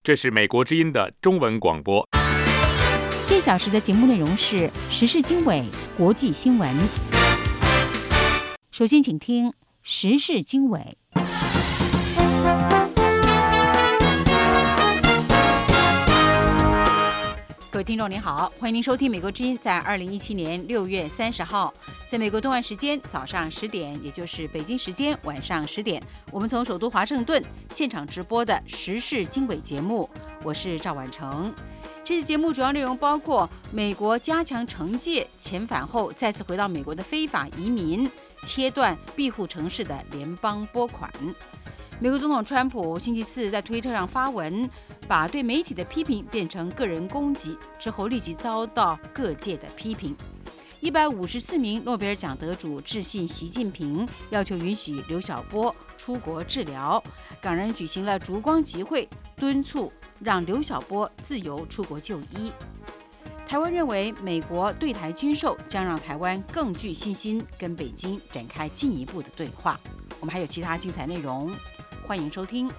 这是美国之音的中文广播。 这小时的节目内容是时事经纬、国际新闻。首先请听时事经纬。各位听众您好，欢迎您收听美国之音在2017年6月30号，在美国东岸时间早上10点，也就是北京时间晚上10点，我们从首都华盛顿现场直播的时事经纬节目，我是赵婉成。这次节目主要内容包括美国加强惩戒遣返后再次回到美国的非法移民，切断庇护城市的联邦拨款。美国总统川普星期四在推特上发文，把对媒体的批评变成个人攻击，之后立即遭到各界的批评。154名诺贝尔奖得主致信习近平，要求允许刘晓波出国治疗。港人举行了烛光集会，敦促让刘晓波自由出国就医。台湾认为美国对台军售将让台湾更具信心跟北京展开进一步的对话。我们还有其他精彩内容，欢迎收听。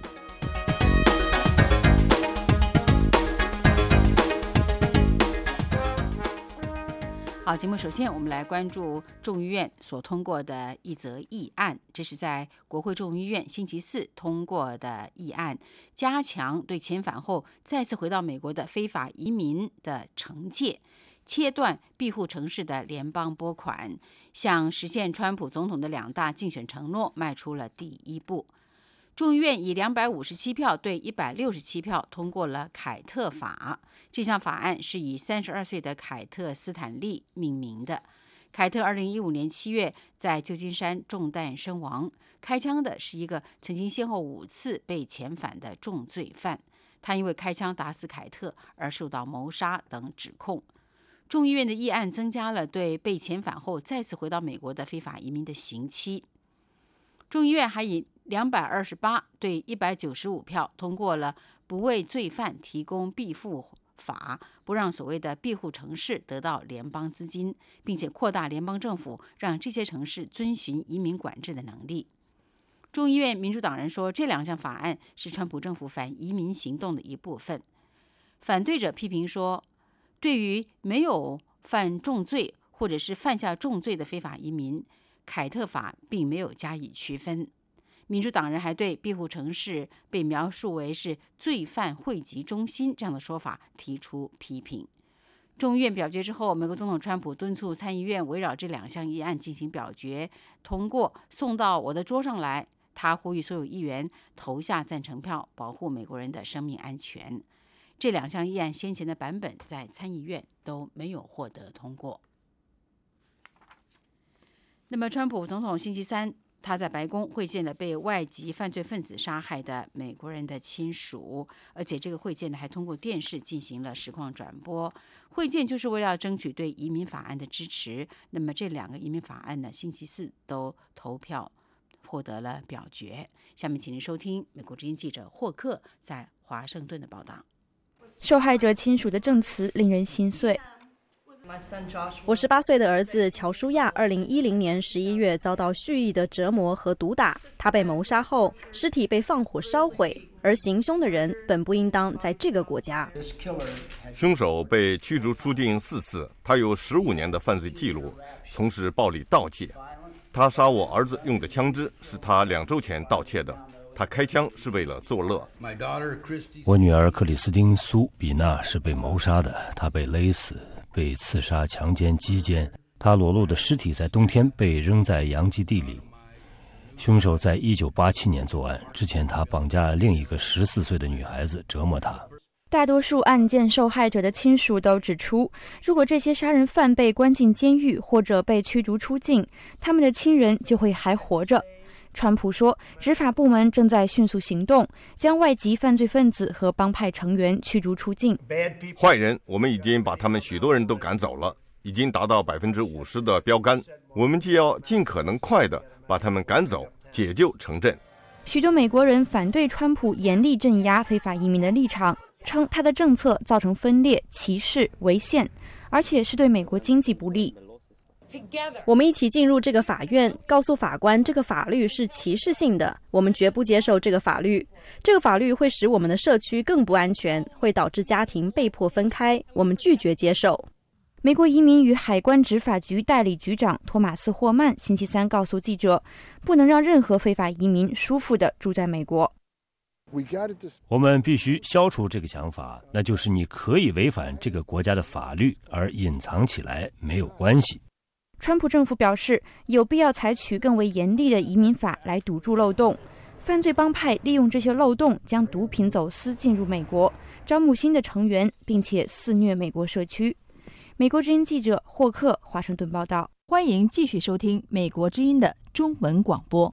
好，节目首先我们来关注众议院所通过的一则议案，这是在国会众议院星期四通过的议案，加强对遣返后再次回到美国的非法移民的惩戒，切断庇护城市的联邦拨款，向实现川普总统的2大竞选承诺迈出了第一步。众议院以257票对167票通过了凯特法。这项法案是以32岁的凯特·斯坦利命名的。凯特2015年7月在旧金山中弹身亡，开枪的是一个曾经先后5次被遣返的重罪犯。他因为开枪打死凯特而受到谋杀等指控。众议院的议案增加了对被遣返后再次回到美国的非法移民的刑期。众议院还以228对195票通过了不为罪犯提供庇护法，不让所谓的庇护城市得到联邦资金，并且扩大联邦政府让这些城市遵循移民管制的能力。众议院民主党人说，这2项法案是川普政府反移民行动的一部分。反对者批评说，对于没有犯重罪或者是犯下重罪的非法移民，凯特法并没有加以区分。民主党人还对庇护城市被描述为是罪犯汇集中心这样的说法提出批评。众议院表决之后，美国总统川普敦促参议院围绕这2项议案进行表决，通过送到我的桌上来。他呼吁所有议员投下赞成票，保护美国人的生命安全。这2项议案先前的版本在参议院都没有获得通过。那么川普总统星期三他在白宫会见了被外籍犯罪分子杀害的美国人的亲属，而且这个会见呢还通过电视进行了实况转播。会见就是为了争取对移民法案的支持。那么这2个移民法案呢，星期四都投票获得了表决。下面请您收听美国之音记者霍克在华盛顿的报道。 受害者亲属的证词令人心碎。 我18岁的儿子乔舒亚2010年11月遭到蓄意的折磨和毒打，他被谋杀后，尸体被放火烧毁，而行凶的人本不应当在这个国家。 凶手被驱逐出境4次，他有15年的犯罪记录，从事暴力盗窃。他杀我儿子用的枪支是他2周前盗窃的，他开枪是为了作乐。 我女儿克里斯汀·苏比娜是被谋杀的，她被勒死，被刺杀、强奸、击奸，他裸露的尸体在冬天被扔在洋基地里。凶手在1987年作案，之前他绑架另一个14岁的女孩子，折磨她。 大多数案件受害者的亲属都指出，如果这些杀人犯被关进监狱或者被驱逐出境，他们的亲人就会还活着。川普说，执法部门正在迅速行动，将外籍犯罪分子和帮派成员驱逐出境。 坏人，我们已经把他们许多人都赶走了，已经达到50%的标杆。我们既要尽可能快地把他们赶走，解救城镇。 许多美国人反对川普严厉镇压非法移民的立场，称他的政策造成分裂、歧视、违宪，而且是对美国经济不利。 我们一起进入这个法院，告诉法官这个法律是歧视性的，我们绝不接受这个法律。这个法律会使我们的社区更不安全，会导致家庭被迫分开，我们拒绝接受。 美国移民与海关执法局代理局长托马斯·霍曼星期三告诉记者，不能让任何非法移民舒服地住在美国。 我们必须消除这个想法，那就是你可以违反这个国家的法律，而隐藏起来没有关系。 川普政府表示，有必要采取更为严厉的移民法来堵住漏洞。犯罪帮派利用这些漏洞，将毒品走私进入美国，招募新的成员，并且肆虐美国社区。美国之音记者霍克华盛顿报道。 欢迎继续收听美国之音的中文广播。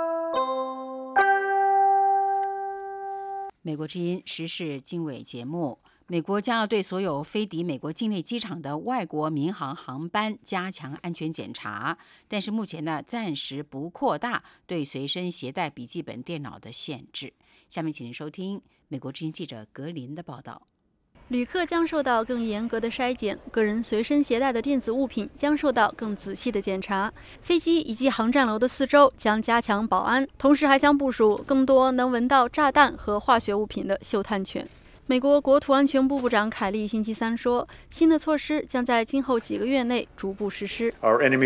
美国之音时事经纬节目，美国将要对所有飞抵美国境内机场的外国民航航班加强安全检查，但是目前呢，暂时不扩大对随身携带笔记本电脑的限制。下面请您收听美国之音记者格林的报道。 旅客将受到更严格的筛检，个人随身携带的电子物品将受到更仔细的检查。飞机以及航站楼的四周将加强保安，同时还将部署更多能闻到炸弹和化学物品的嗅探犬。美国国土安全部部长凯利星期三说，新的措施将在今后几个月内逐步实施。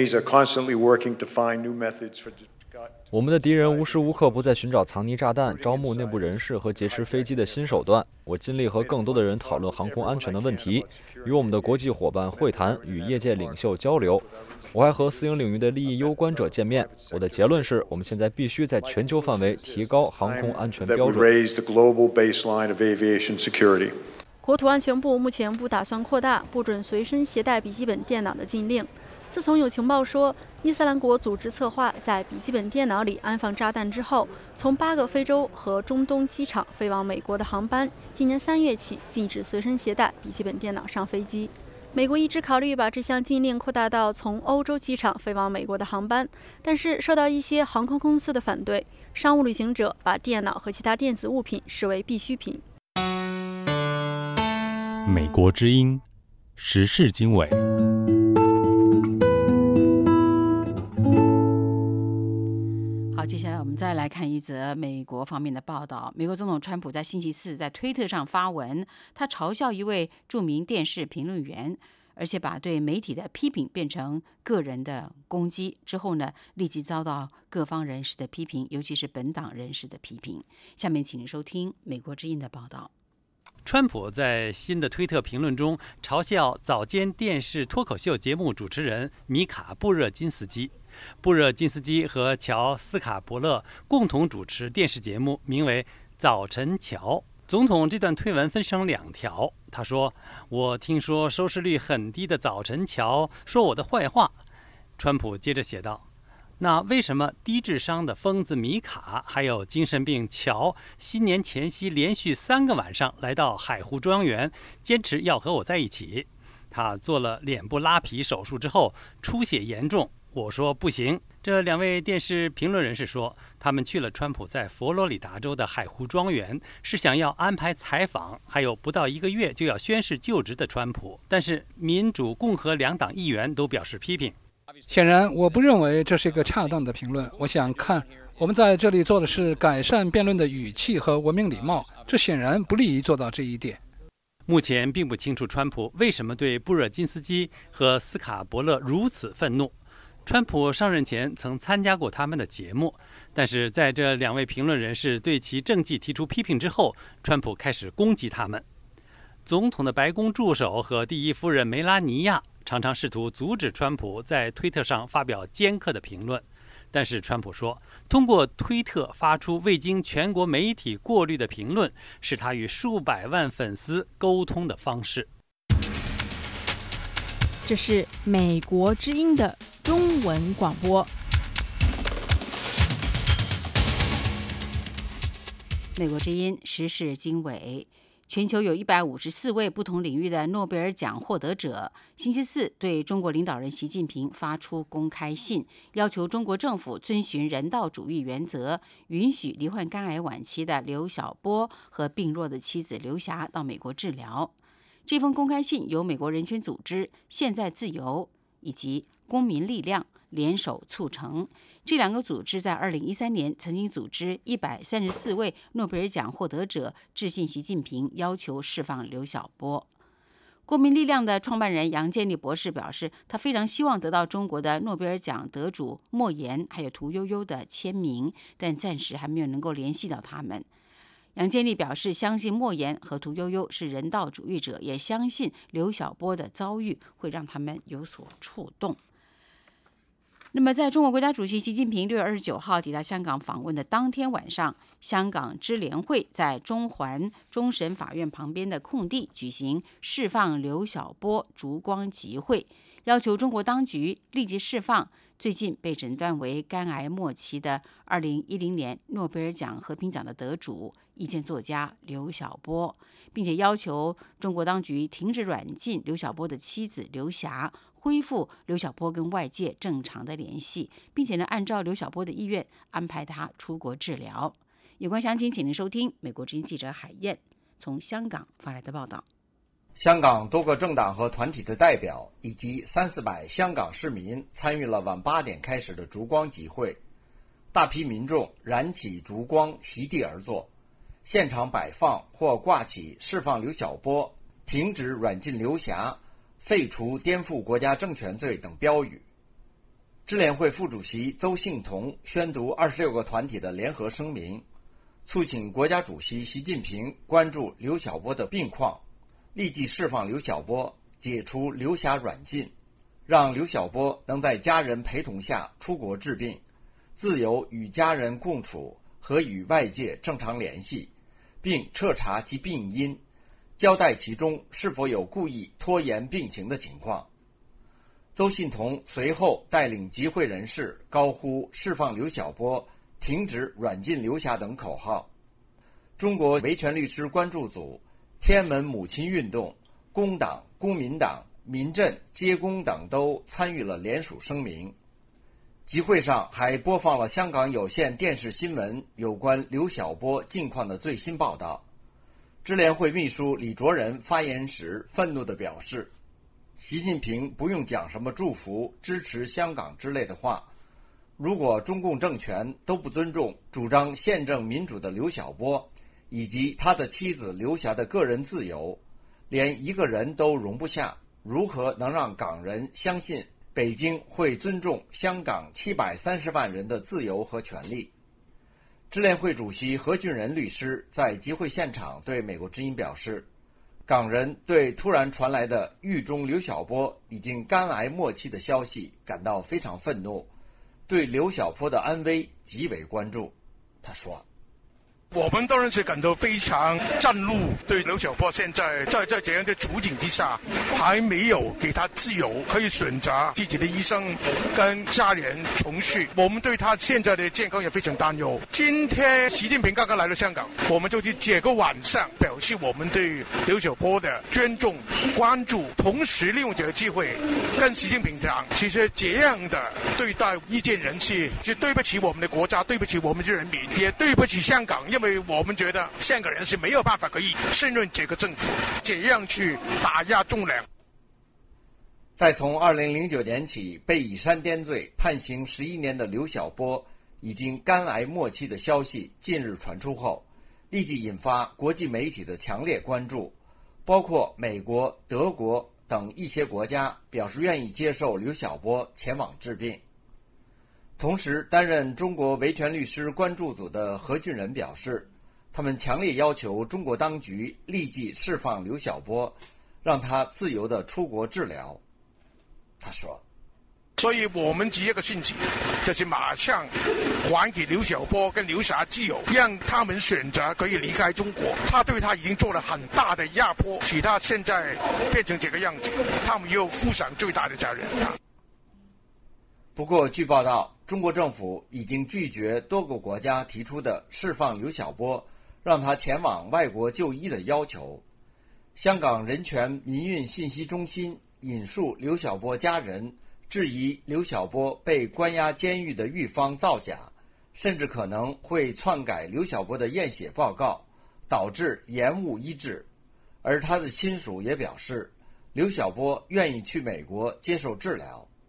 我们的敌人无时无刻不在寻找藏匿炸弹、招募内部人士和劫持飞机的新手段。我尽力和更多的人讨论航空安全的问题，与我们的国际伙伴会谈，与业界领袖交流。我还和私营领域的利益攸关者见面。我的结论是，我们现在必须在全球范围提高航空安全标准。 国土安全部目前不打算扩大不准随身携带笔记本电脑的禁令。自从有情报说伊斯兰国组织策划在笔记本电脑里安放炸弹之后，从8个非洲和中东机场飞往美国的航班，今年3月起禁止随身携带笔记本电脑上飞机。美国一直考虑把这项禁令扩大到从欧洲机场飞往美国的航班，但是受到一些航空公司的反对，商务旅行者把电脑和其他电子物品视为必需品。 美国之音时事经纬。 好，接下来我们再来看一则美国方面的报道。美国总统川普在星期四在推特上发文，他嘲笑一位著名电视评论员，而且把对媒体的批评变成个人的攻击。之后呢，立即遭到各方人士的批评，尤其是本党人士的批评。下面请您收听美国之音的报道。 川普在新的推特评论中嘲笑早间电视脱口秀节目主持人米卡·布热津斯基。布热津斯基和乔·斯卡伯勒共同主持电视节目，名为《早晨乔》。总统这段推文分成2条。他说：“我听说收视率很低的《早晨乔》说我的坏话。”川普接着写道：“那为什么低智商的疯子米卡还有精神病乔新年前夕连续3个晚上来到海湖庄园，坚持要和我在一起？他做了脸部拉皮手术之后出血严重。我说不行。”这2位电视评论人士说，他们去了川普在佛罗里达州的海湖庄园，是想要安排采访还有不到1个月就要宣誓就职的川普，但是民主共和2党议员都表示批评。 显然，我不认为这是一个恰当的评论。我想看我们在这里做的是改善辩论的语气和文明礼貌，这显然不利于做到这一点。 目前并不清楚川普为什么对布热津斯基和斯卡伯勒如此愤怒。川普上任前曾参加过他们的节目，但是在这2位评论人士对其政绩提出批评之后，川普开始攻击他们。总统的白宫助手和第1夫人梅拉尼亚常常试图阻止川普在推特上发表尖刻的评论，但是川普说，通过推特发出未经全国媒体过滤的评论，是他与数百万粉丝沟通的方式。 这是美国之音的中文广播。 美国之音时事经纬。全球有154位不同领域的诺贝尔奖获得者，星期四对中国领导人习近平发出公开信，要求中国政府遵循人道主义原则，允许罹患肝癌晚期的刘晓波和病弱的妻子刘霞到美国治疗。这封公开信由美国人权组织现在自由以及公民力量联手促成。这两个组织在2013年曾经组织134位诺贝尔奖获得者致信习近平，要求释放刘晓波。公民力量的创办人杨建立博士表示，他非常希望得到中国的诺贝尔奖得主莫言还有屠呦呦的签名，但暂时还没有能够联系到他们。杨建立表示，相信莫言和屠呦呦是人道主义者，也相信刘晓波的遭遇会让他们有所触动。那么，在中国国家主席习近平6月29号抵达香港访问的当天晚上，香港支联会在中环终审法院旁边的空地举行释放刘晓波烛光集会，要求中国当局立即释放最近被诊断为肝癌末期的2010年诺贝尔奖和平奖的得主、意见作家刘晓波，并且要求中国当局停止软禁刘晓波的妻子刘霞，恢复刘晓波跟外界正常的联系，并且按照刘晓波的意愿安排他出国治疗。有关详情，请您收听美国之音记者海燕从香港发来的报道。 香港多个政党和团体的代表以及300-400香港市民参与了晚8点开始的烛光集会，大批民众燃起烛光席地而坐，现场摆放或挂起释放刘晓波、停止软禁刘霞、废除颠覆国家政权罪等标语。支联会副主席邹幸同宣读26个团体的联合声明，促请国家主席习近平关注刘晓波的病况，立即释放刘晓波，解除刘霞软禁，让刘晓波能在家人陪同下出国治病，自由与家人共处和与外界正常联系，并彻查其病因，交代其中是否有故意拖延病情的情况。邹幸同随后带领集会人士高呼释放刘晓波、停止软禁刘霞等口号。中国维权律师关注组、天安门母亲运动、工党、公民党、民阵、街工等都参与了联署声明。集会上还播放了香港有线电视新闻有关刘晓波近况的最新报道。支联会秘书李卓人发言时愤怒地表示，习近平不用讲什么祝福、支持香港之类的话，如果中共政权都不尊重主张宪政民主的刘晓波以及他的妻子刘霞的个人自由，连一个人都容不下，如何能让港人相信北京会尊重香港730万人的自由和权利？支联会主席何俊仁律师在集会现场对美国之音表示，港人对突然传来的狱中刘晓波已经肝癌末期的消息感到非常愤怒，对刘晓波的安危极为关注。他说， 我们当然是感到非常震怒，对刘晓波现在在这样的处境之下，还没有给他自由，可以选择自己的医生跟家人重续。我们对他现在的健康也非常担忧。今天习近平刚刚来到香港，我们就去借个晚上表示我们对刘晓波的尊重、关注，同时利用这个机会跟习近平讲，其实这样的对待意见人士是对不起我们的国家，对不起我们的人民，也对不起香港。因为我们觉得香港人是没有办法可以胜任这个政府，这样去打压忠良。 在从2009年起被以山颠罪判刑11年的刘晓波已经肝癌末期的消息近日传出后，立即引发国际媒体的强烈关注，包括美国、德国等一些国家表示愿意接受刘晓波前往治病。同时，担任中国维权律师关注组的何俊仁表示，他们强烈要求中国当局立即释放刘晓波，让他自由地出国治疗。他说， 所以我们第一个讯息就是马上还给刘晓波跟刘霞自由，让他们选择可以离开中国。他对他已经做了很大的压迫，使他现在变成这个样子，他们又负上最大的责任。 不过，据报道，中国政府已经拒绝多个国家提出的释放刘晓波，让他前往外国就医的要求。香港人权民运信息中心引述刘晓波家人质疑刘晓波被关押监狱的狱方造假，甚至可能会篡改刘晓波的验血报告，导致延误医治。而他的亲属也表示，刘晓波愿意去美国接受治疗。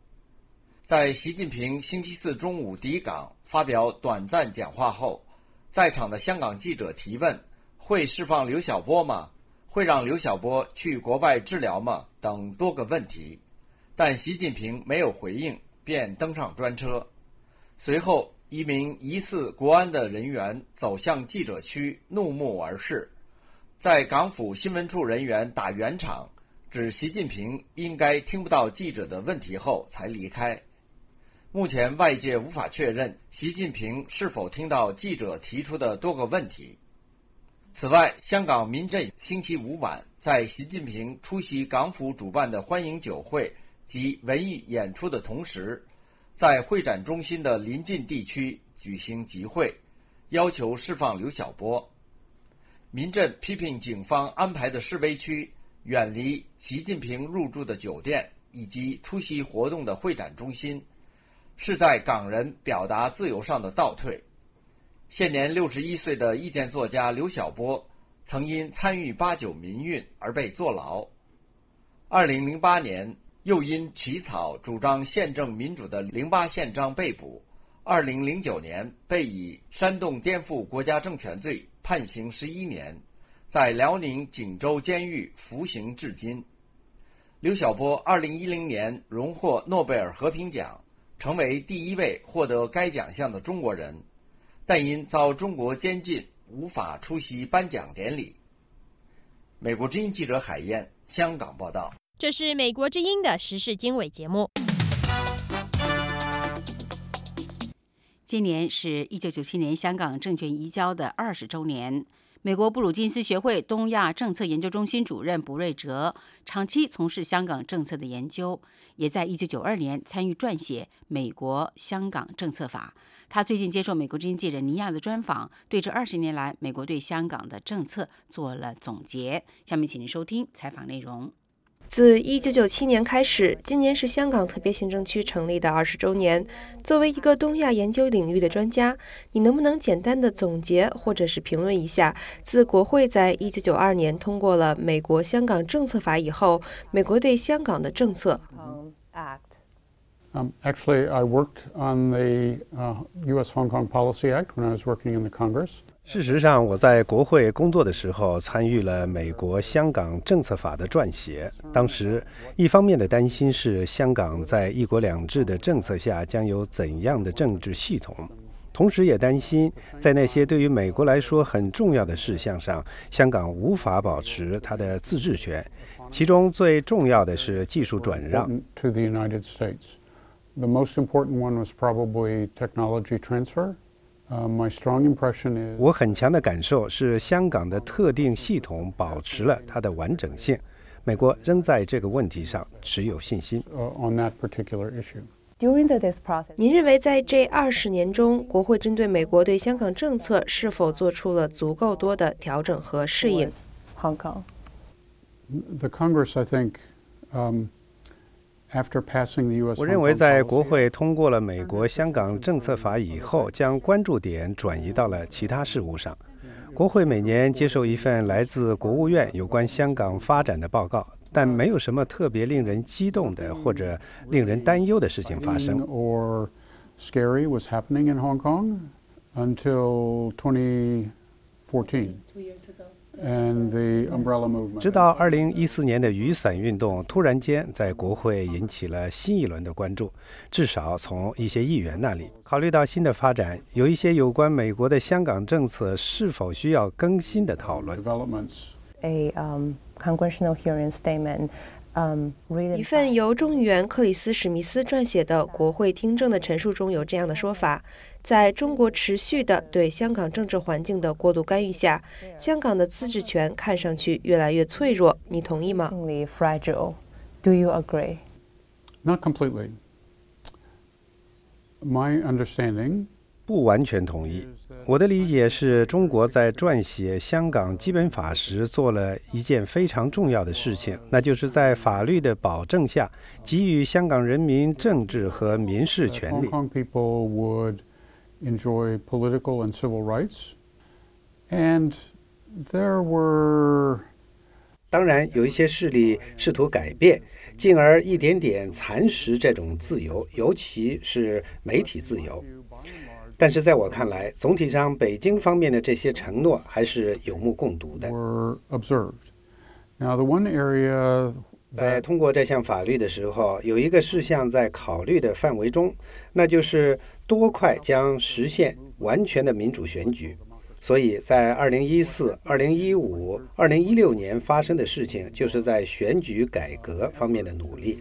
在习近平星期四中午抵港发表短暂讲话后，在场的香港记者提问会释放刘晓波吗？会让刘晓波去国外治疗吗？等多个问题，但习近平没有回应，便登上专车。随后，一名疑似国安的人员走向记者区，怒目而视，在港府新闻处人员打圆场，指习近平应该听不到记者的问题后才离开。目前外界无法确认习近平是否听到记者提出的多个问题。此外，香港民阵星期五晚在习近平出席港府主办的欢迎酒会及文艺演出的同时，在会展中心的邻近地区举行集会，要求释放刘晓波。民阵批评警方安排的示威区远离习近平入住的酒店以及出席活动的会展中心，是在港人表达自由上的倒退。现年61岁的意见作家刘晓波曾因参与89民运而被坐牢，2008年又因起草主张宪政民主的08宪章被捕，2009年被以煽动颠覆国家政权罪判刑11年，在辽宁锦州监狱服刑至今。刘晓波2010年荣获诺贝尔和平奖，成为第一位获得该奖项的中国人，但因遭中国监禁，无法出席颁奖典礼。美国之音记者海燕，香港报道。 这是美国之音的时事经纬节目。 今年是1997年香港政权移交的20周年。美国布鲁金斯学会东亚政策研究中心主任卜瑞哲长期从事香港政策的研究，也在1992年参与撰写《美国香港政策法》。他最近接受美国之音记者尼亚的专访，对这20年来美国对香港的政策做了总结。下面请您收听采访内容。 自1997年开始，今年是香港特别行政区成立的20周年。作为一个东亚研究领域的专家，你能不能简单的总结或者是评论一下，自国会在1992年通过了《美国香港政策法》以后，美国对香港的政策 ？Actually, I worked on the U.S. Hong Kong Policy Act when I was working in the Congress. 事实上，我在国会工作的时候，参与了美国香港政策法的撰写。当时，一方面的担心是香港在一国两制的政策下将有怎样的政治系统，同时也担心在那些对于美国来说很重要的事项上，香港无法保持它的自治权。其中最重要的是技术转让。 To the United States. The most important one was probably technology transfer. My strong impression is. 我很强的感受是香港的特定系统保持了它的完整性，美国仍在这个问题上持有信心。 On that particular issue. 您认为在这20年中，国会针对美国对香港政策是否做出了足够多的调整和适应？ Hong Kong. The Congress, I think. 我认为在国会通过了美国香港政策法以后，将关注点转移到了其他事务上。国会每年接受一份来自国务院有关香港发展的报告，但没有什么特别令人激动的或者令人担忧的事情发生。 Or scary was happening in Hong Kong until 2014. 2 years ago. And the umbrella movement. 直到2014年的雨伞运动突然间在国会引起了新一轮的关注，至少从一些议员那里。考虑到新的发展，有一些有关美国的香港政策是否需要更新的讨论。 A congressional hearing statement. 一份由众议员克里斯·史密斯撰写的国会听证的陈述中有这样的说法：在中国持续的对香港政治环境的过度干预下，香港的自治权看上去越来越脆弱。你同意吗？ Do you agree? Not completely. My understanding. 不完全同意。我的理解是中国在撰写香港基本法时做了一件非常重要的事情，那就是在法律的保证下给予香港人民政治和民事权利。 Hong Kong people would enjoy political and civil rights, and there were 当然，有一些势力试图改变，进而一点点蚕食这种自由，尤其是媒体自由。但是在我看来，总体上北京方面的这些承诺还是有目共睹的。在通过这项法律的时候，有一个事项在考虑的范围中，那就是多快将实现完全的民主选举。所以在2014、2015、2016年发生的事情，就是在选举改革方面的努力。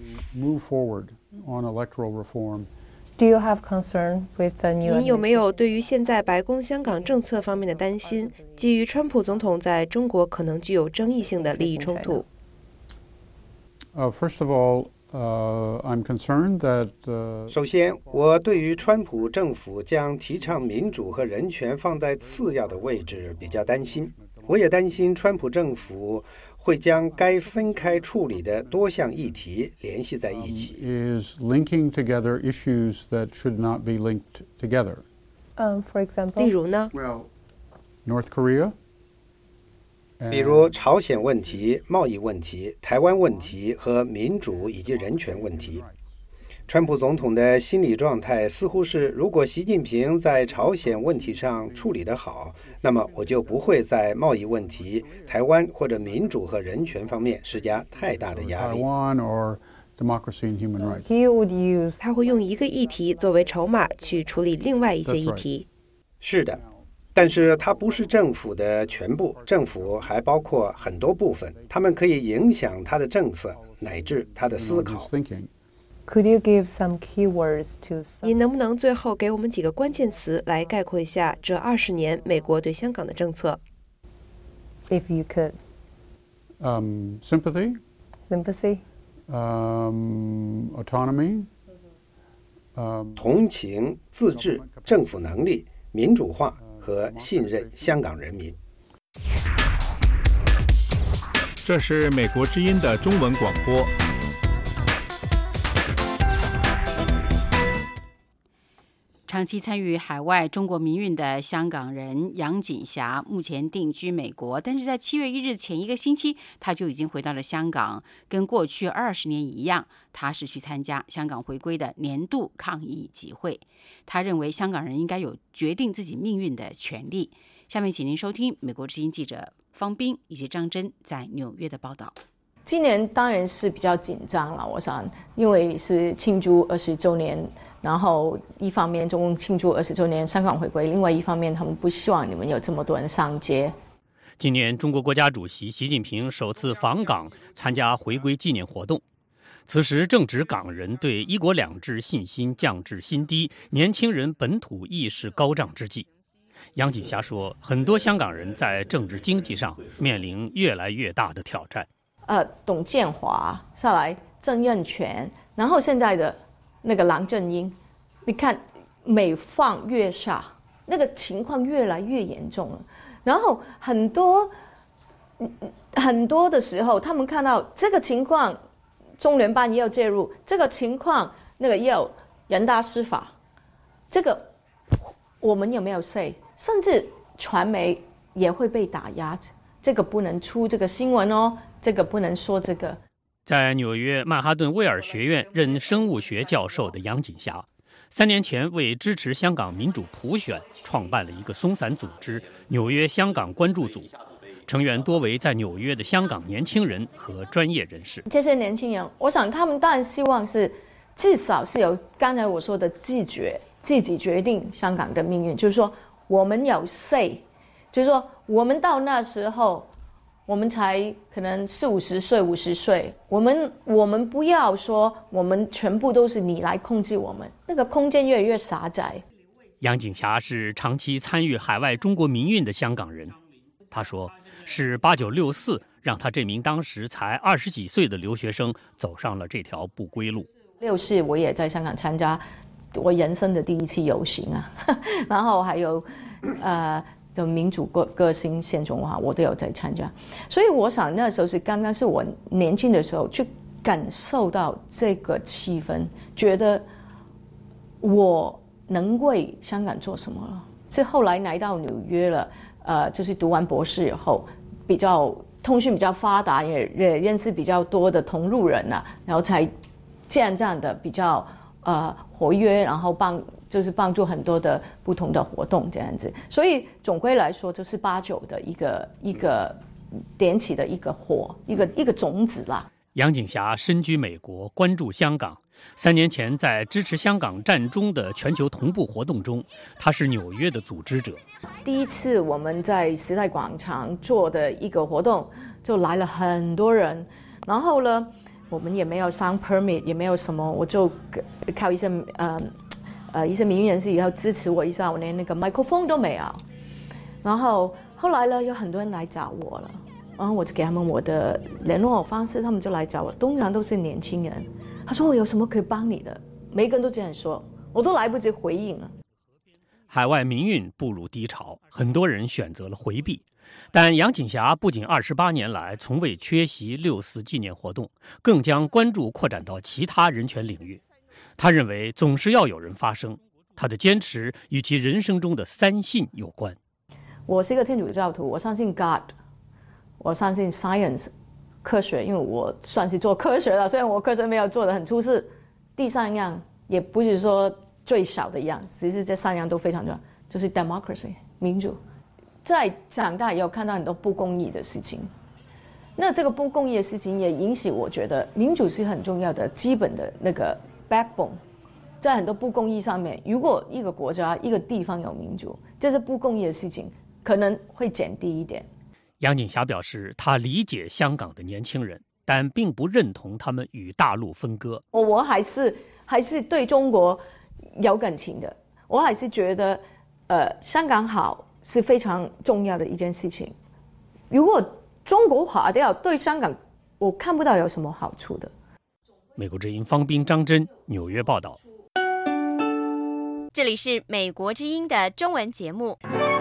您有没有对于现在白宫香港政策方面的担心？基于川普总统在中国可能具有争议性的利益冲突。 First of all, I'm concerned that. 首先，我对于川普政府将提倡民主和人权放在次要的位置比较担心。我也担心川普政府会将该分开处理的多项议题联系在一起。 Is linking together issues that should not be linked together. For example. 例如呢 North Korea. 比如朝鲜问题、贸易问题、台湾问题和民主以及人权问题。川普总统的心理状态似乎是，如果习近平在朝鲜问题上处理得好，那么我就不会在贸易问题、台湾或者民主和人权方面施加太大的压力。 他会用一个议题作为筹码去处理另外一些议题。 是的。但是它不是政府的全部，政府还包括很多部分，他们可以影响他的政策乃至他的思考。 您能不能最后给我们几个关键词来概括一下这20年美国对香港的政策 ？If you could. Sympathy. Autonomy. 同情、自治、政府能力、民主化。和信任香港人民。 这是美国之音的中文广播。 长期参与海外中国民运的香港人杨锦霞目前定居美国，但是在7月1日前一个星期，他就已经回到了香港。跟过去20年一样，他是去参加香港回归的年度抗议集会。他认为香港人应该有决定自己命运的权利。下面请您收听美国之音记者方斌以及张真在纽约的报道。 今年当然是比较紧张了，我想，因为是庆祝20周年。然后一方面中共庆祝20周年香港回归，另外一方面他们不希望你们有这么多人上街。 今年中国国家主席习近平首次访港参加回归纪念活动，此时正值港人对一国两制信心降至新低，年轻人本土意识高涨之际。杨锦霞说，很多香港人在政治经济上面临越来越大的挑战。 董建华下来，郑运权，然后现在的那个郎正英，你看每况愈下，那个情况越来越严重了。然后很多的时候，他们看到这个情况，中联办也要介入，这个情况那个也有人大释法，这个我们有没有 say？ 甚至传媒也会被打压，这个不能出这个新闻哦，这个不能说这个。 在纽约曼哈顿威尔学院任生物学教授的杨锦霞，3年前为支持香港民主普选，创办了一个松散组织——纽约香港关注组，成员多为在纽约的香港年轻人和专业人士。 这些年轻人，我想他们当然希望是至少是有刚才我说的自己决定香港的命运，就是说我们有 say， 就是说我们到那时候。我们才可能40-50岁、50岁，我们不要说我们全部都是你来控制我们，那个空间越来越狭窄。 杨锦霞是长期参与海外中国民运的香港人，他说，是8964让他这名当时才20几岁的留学生走上了这条不归路。 64我也在香港参加我人生的第一次游行啊，然后还有的民主革新宪中文化我都有在参加，所以我想那时候是刚刚是我年轻的时候去感受到这个气氛，觉得我能为香港做什么了。是后来来到纽约了，就是读完博士以后比较通讯比较发达，也认识比较多的同路人啊，然后才渐渐的比较活跃，然后帮助很多的不同的活动这样子。所以总归来说，就是89的一个点起的一个火，一个种子啦。 杨景霞身居美国，关注香港。3年前，在支持香港战中的全球同步活动中，她是纽约的组织者。 第一次我们在时代广场做的一个活动，就来了很多人。然后呢，我们也没有 sound permit， 也没有什么，我就靠一些民营人士以后支持我一下，我连那个 microphone 都没有。然后后来呢，有很多人来找我了。然后我就给他们我的联络方式，他们就来找我，通常都是年轻人。他说我有什么可以帮你的，每个人都这样说，我都来不及回应了。 海外民运步入低潮，很多人选择了回避。但杨景霞不仅28年来从未缺席6·4纪念活动，更将关注扩展到其他人权领域。他认为总是要有人发声，他的坚持与其人生中的3信有关。 我是一个天主教徒，我相信 God，我相信 science 科学，因为我算是做科学的，虽然我科学没有做得很出色。第3样也不是说最少的一样，其实这3样都非常重要，就是 democracy 民主。在长大以后看到很多不公义的事情，那这个不公义的事情也引起我觉得民主是很重要的基本的那个 backbone。在很多不公义上面，如果一个国家一个地方有民主，这些不公义的事情可能会减低一点。 杨景霞表示，她理解香港的年轻人，但并不认同他们与大陆分割。 我还是对中国有感情的，我还是觉得香港好是非常重要的一件事情。如果中国垮掉，对香港我看不到有什么好处的。 美国之音方斌、张真，纽约报道。 这里是美国之音的中文节目。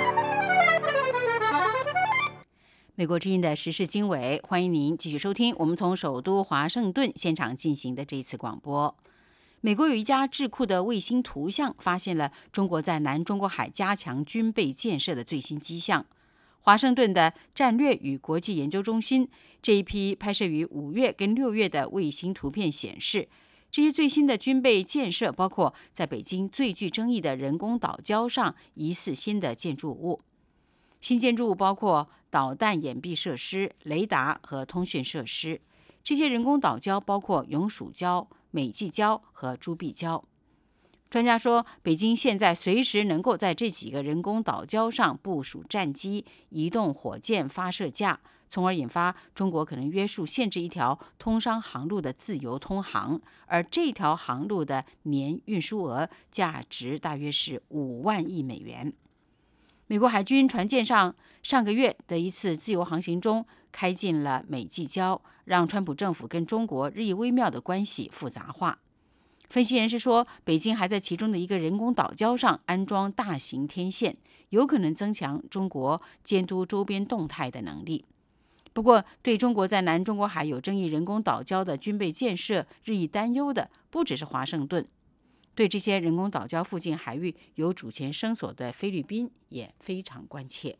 美国之音的时事经纬，欢迎您继续收听我们从首都华盛顿现场进行的这一次广播。美国有一家智库的卫星图像发现了中国在南中国海加强军备建设的最新迹象。华盛顿的战略与国际研究中心这一批拍摄于5月跟6月的卫星图片显示，这些最新的军备建设包括在北京最具争议的人工岛礁上疑似新的建筑物。新建筑物包括导弹掩蔽设施、雷达和通讯设施。这些人工岛礁包括永暑礁、美济礁和朱碧礁。专家说，北京现在随时能够在这几个人工岛礁上部署战机、移动火箭发射架，从而引发中国可能约束限制一条通商航路的自由通航，而这条航路的年运输额价值大约是5万亿美元。美国海军船舰上个月的一次自由航行中开进了美济礁，让川普政府跟中国日益微妙的关系复杂化。分析人士说，北京还在其中的一个人工岛礁上安装大型天线，有可能增强中国监督周边动态的能力。不过，对中国在南中国海有争议人工岛礁的军备建设日益担忧的不只是华盛顿，对这些人工岛礁附近海域有主权声索的菲律宾也非常关切。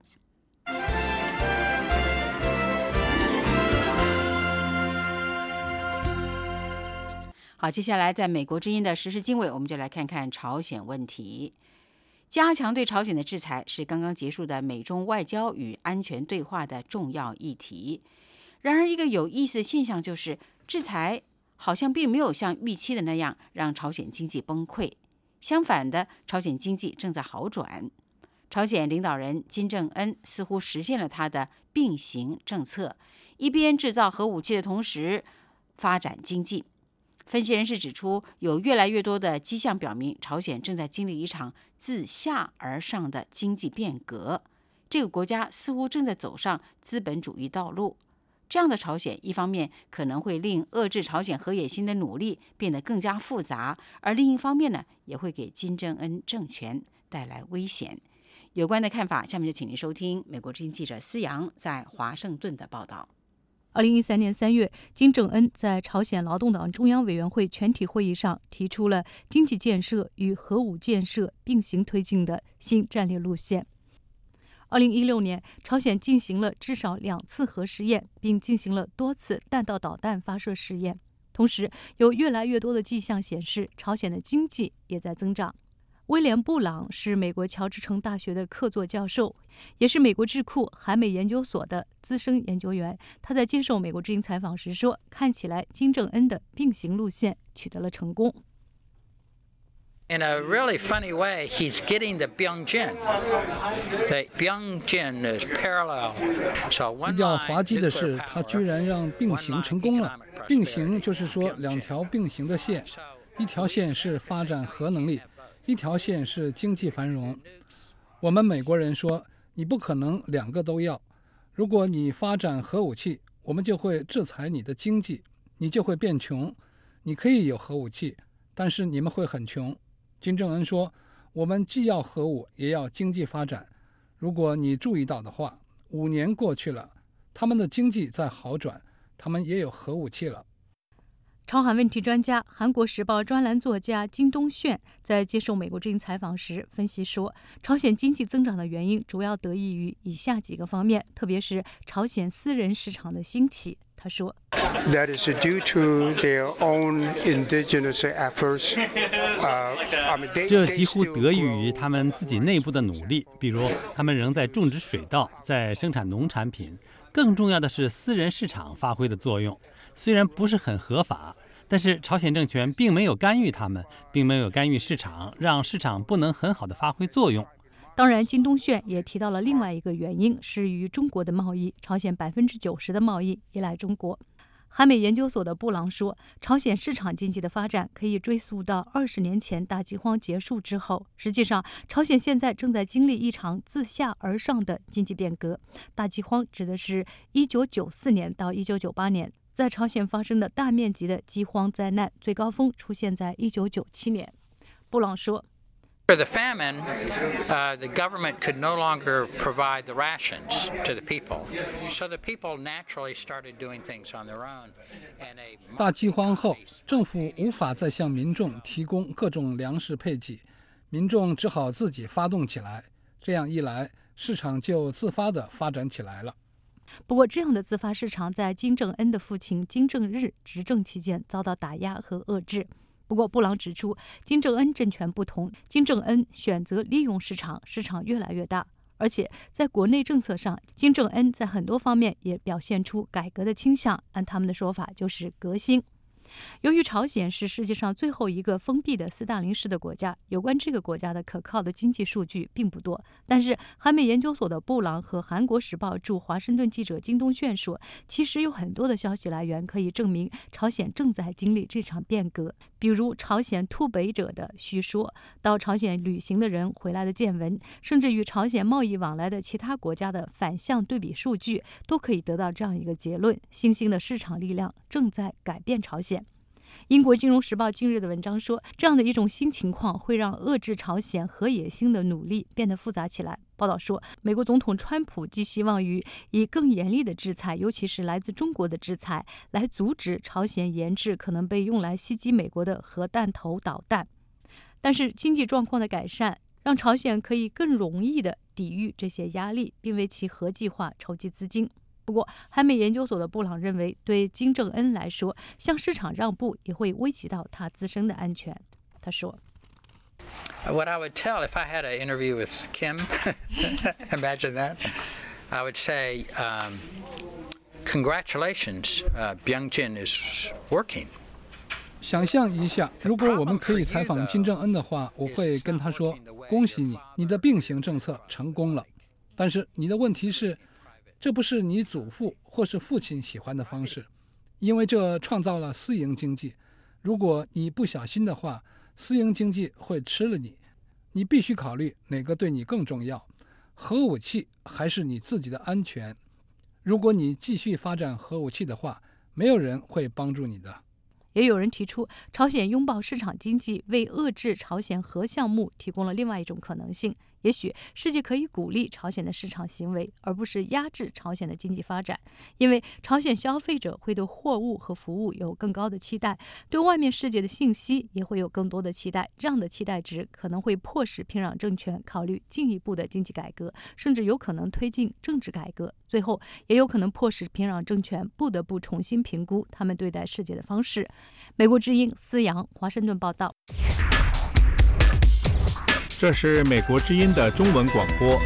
好，接下来在美国之音的时事经纬，我们就来看看朝鲜问题。加强对朝鲜的制裁是刚刚结束的美中外交与安全对话的重要议题。然而，一个有意思的现象就是，制裁好像并没有像预期的那样让朝鲜经济崩溃。相反的，朝鲜经济正在好转。朝鲜领导人金正恩似乎实现了他的并行政策，一边制造核武器的同时发展经济。分析人士指出，有越来越多的迹象表明，朝鲜正在经历一场自下而上的经济变革。这个国家似乎正在走上资本主义道路。这样的朝鲜，一方面可能会令遏制朝鲜核野心的努力变得更加复杂，而另一方面呢，也会给金正恩政权带来危险。有关的看法，下面就请您收听美国之音记者思阳在华盛顿的报道。 2013年3月，金正恩在朝鲜劳动党中央委员会全体会议上提出了经济建设与核武建设并行推进的新战略路线。 2016年，朝鲜进行了至少2次核试验，并进行了多次弹道导弹发射试验。同时，有越来越多的迹象显示，朝鲜的经济也在增长。威廉·布朗是美国乔治城大学的客座教授，也是美国智库韩美研究所的资深研究员。他在接受美国之音采访时说，看起来金正恩的并行路线取得了成功。 In a really funny way, he's getting the Byungjin. The Byungjin is parallel. So 比较滑稽的是，他居然让并行成功了。并行就是说2条并行的线，一条线是发展核能力，一条线是经济繁荣。我们美国人说，你不可能2个都要。如果你发展核武器，我们就会制裁你的经济，你就会变穷。你可以有核武器，但是你们会很穷。金正恩说，我们既要核武也要经济发展。如果你注意到的话，5年过去了，他们的经济在好转，他们也有核武器了。 朝韩问题专家、韩国时报专栏作家金东炫在接受美国之音采访时分析说，朝鲜经济增长的原因主要得益于以下几个方面，特别是朝鲜私人市场的兴起。他说 That is due to their own indigenous efforts. 这几乎得益于他们自己内部的努力，比如他们仍在种植水稻，在生产农产品。更重要的是私人市场发挥的作用，虽然不是很合法，但是朝鲜政权并没有干预他们，并没有干预市场，让市场不能很好的发挥作用。 当然，金东炫也提到了另外一个原因，是与中国的贸易。朝鲜90%的贸易依赖中国。韩美研究所的布朗说，朝鲜市场经济的发展可以追溯到20年前大饥荒结束之后。实际上，朝鲜现在正在经历一场自下而上的经济变革。大饥荒指的是1994年到1998年在朝鲜发生的大面积的饥荒灾难，最高峰出现在1997年。布朗说 For the famine, the government could no longer provide the rations to the people, so the people naturally started doing things on their own. 大饥荒后，政府无法再向民众提供各种粮食配给，民众只好自己发动起来。这样一来，市场就自发地发展起来了。 不过，这样的自发市场在金正恩的父亲金正日执政期间遭到打压和遏制。不过，布朗指出，金正恩政权不同，金正恩选择利用市场，市场越来越大。而且，在国内政策上，金正恩在很多方面也表现出改革的倾向，按他们的说法就是革新。由于朝鲜是世界上最后一个封闭的斯大林式的国家，有关这个国家的可靠的经济数据并不多。但是，韩美研究所的布朗和韩国时报驻华盛顿记者金东炫说，其实有很多的消息来源可以证明朝鲜正在经历这场变革，比如朝鲜脱北者的叙说，到朝鲜旅行的人回来的见闻，甚至与朝鲜贸易往来的其他国家的反向对比数据，都可以得到这样一个结论：新兴的市场力量正在改变朝鲜。英国金融时报近日的文章说，这样的一种新情况会让遏制朝鲜核野心的努力变得复杂起来。报道说，美国总统川普寄希望于以更严厉的制裁，尤其是来自中国的制裁，来阻止朝鲜研制可能被用来袭击美国的核弹头导弹。但是经济状况的改善让朝鲜可以更容易地抵御这些压力，并为其核计划筹集资金。不过，韩美研究所的布朗认为，对金正恩来说，向市场让步也会危及到他自身的安全。他说 What I would tell if I had an interview with Kim, imagine that, I would say, congratulations, Byungjin is working. 想象一下，如果我们可以采访金正恩的话，我会跟他说，恭喜你，你的并行政策成功了。但是你的问题是，这不是你祖父或是父亲喜欢的方式，因为这创造了私营经济。如果你不小心的话，私营经济会吃了你。你必须考虑哪个对你更重要，核武器还是你自己的安全。如果你继续发展核武器的话，没有人会帮助你的。 也有人提出，朝鲜拥抱市场经济为遏制朝鲜核项目提供了另外一种可能性， 也许世界可以鼓励朝鲜的市场行为，而不是压制朝鲜的经济发展，因为朝鲜消费者会对货物和服务有更高的期待，对外面世界的信息也会有更多的期待。这样的期待值可能会迫使平壤政权考虑进一步的经济改革，甚至有可能推进政治改革，最后也有可能迫使平壤政权不得不重新评估他们对待世界的方式。美国之音思阳，华盛顿报道。 这是美国之音的中文广播。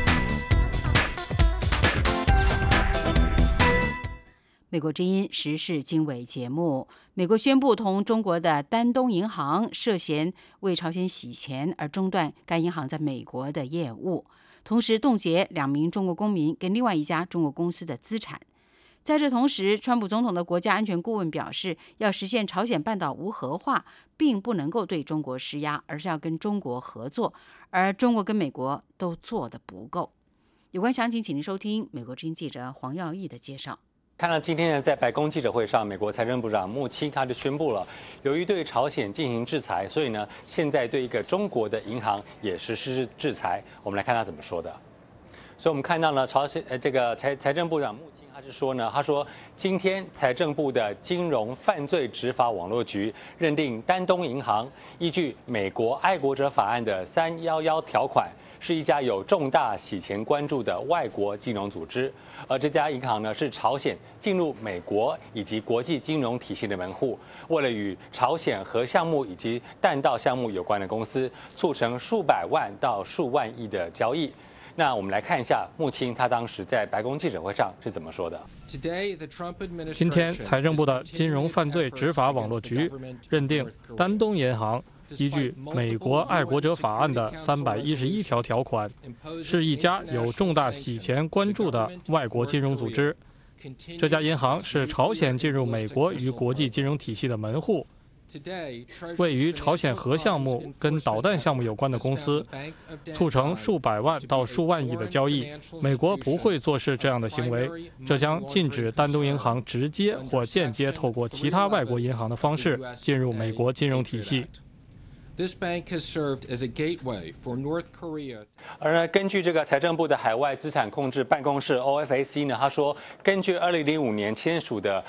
美国之音时事经纬节目，美国宣布同中国的丹东银行涉嫌为朝鲜洗钱而中断该银行在美国的业务，同时冻结2名中国公民跟另外一家中国公司的资产。在这同时，川普总统的国家安全顾问表示，要实现朝鲜半岛无核化，并不能够对中国施压，而是要跟中国合作，而中国跟美国都做得不够。有关详情，请您收听美国之音记者黄耀义的介绍。 看到今天呢，在白宫记者会上，美国财政部长穆钦他就宣布了，由于对朝鲜进行制裁，所以呢，现在对一个中国的银行也实施制裁。我们来看他怎么说的。所以我们看到呢，朝鲜这个财政部长穆钦他是说呢，他说今天财政部的金融犯罪执法网络局认定丹东银行依据美国爱国者法案的311条款，是一家有重大洗钱关注的外国金融组织，而这家银行呢是朝鲜进入美国以及国际金融体系的门户，为了与朝鲜核项目以及弹道项目有关的公司促成数百万到数万亿的交易。那我们来看一下穆钦他当时在白宫记者会上是怎么说的。 今天，财政部的金融犯罪执法网络局认定丹东银行依据美国爱国者法案的311条条款，是一家有重大洗钱关注的外国金融组织。这家银行是朝鲜进入美国与国际金融体系的门户。位于朝鲜核项目跟导弹项目有关的公司，促成数百万到数万亿的交易。美国不会坐视这样的行为，这将禁止丹东银行直接或间接透过其他外国银行的方式进入美国金融体系。 This bank has served as a gateway for North Korea. 而呢，根据这个财政部的海外资产控制办公室 OFAC 呢，他说，根据2005年签署的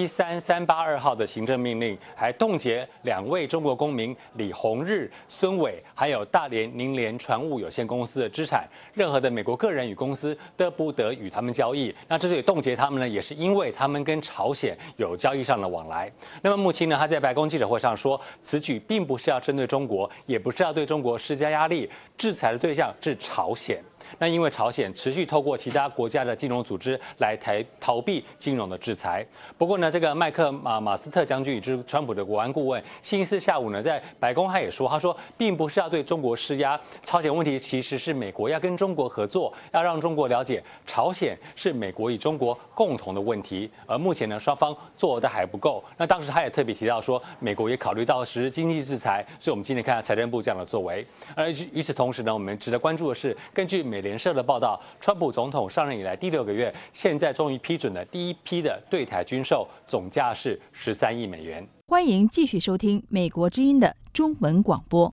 13382号的行政命令，还冻结2位中国公民李洪日、孙伟，还有大连宁联船务有限公司的资产，任何的美国个人与公司都不得与他们交易。那之所以冻结他们呢，也是因为他们跟朝鲜有交易上的往来。那么穆钦呢，他在白宫记者会上说，此举并不是要针对中国，也不是要对中国施加压力，制裁的对象是朝鲜。那因为朝鲜持续透过其他国家的金融组织来逃避金融的制裁。不过呢，这个麦克马斯特将军也就是川普的国安顾问，星期四下午呢，在白宫他也说，他说并不是要对中国施压，朝鲜问题其实是美国要跟中国合作，要让中国了解朝鲜是美国与中国共同的问题。而目前呢，双方做的还不够。那当时他也特别提到说，美国也考虑到实施经济制裁，所以我们今天看到财政部这样的作为。而与此同时呢，我们值得关注的是，根据美联社的报道，川普总统上任以来第6个月，现在终于批准了第一批的对台军售，总价是13亿美元。 欢迎继续收听美国之音的中文广播。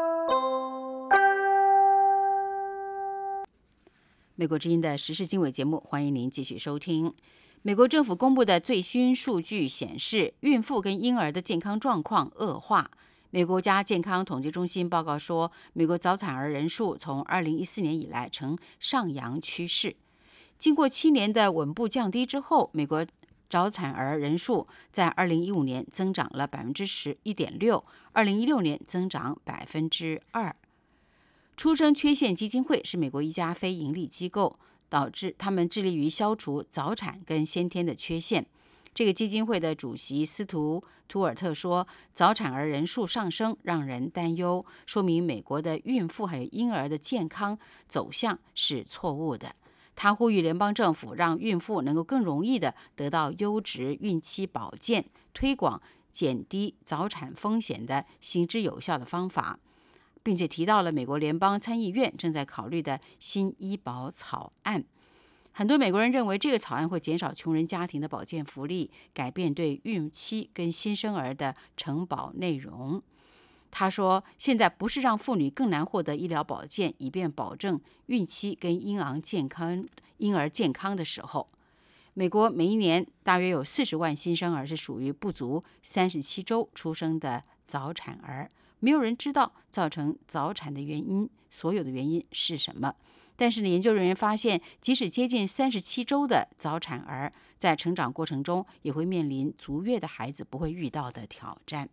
美国之音的时事经纬节目，欢迎您继续收听。美国政府公布的最新数据显示，孕妇跟婴儿的健康状况恶化。美国国家健康统计中心报告说，美国早产儿人数从2014年以来呈上扬趋势。经过7年的稳步降低之后，美国早产儿人数在2015年增长了11.6%，2016年增长2%。出生缺陷基金会是美国一家非营利机构，导致他们致力于消除早产跟先天的缺陷。这个基金会的主席斯图尔特说，早产儿人数上升让人担忧，说明美国的孕妇还有婴儿的健康走向是错误的。他呼吁联邦政府让孕妇能够更容易地得到优质孕期保健，推广减低早产风险的行之有效的方法，并且提到了美国联邦参议院正在考虑的新医保草案。很多美国人认为这个草案会减少穷人家庭的保健福利，改变对孕期跟新生儿的承保内容。 他说，现在不是让妇女更难获得医疗保健，以便保证孕期跟婴儿健康的时候。美国每一年大约有40万新生儿是属于不足37周出生的早产儿，没有人知道造成早产的原因，所有的原因是什么。但是呢，研究人员发现，即使接近37周的早产儿，在成长过程中也会面临足月的孩子不会遇到的挑战。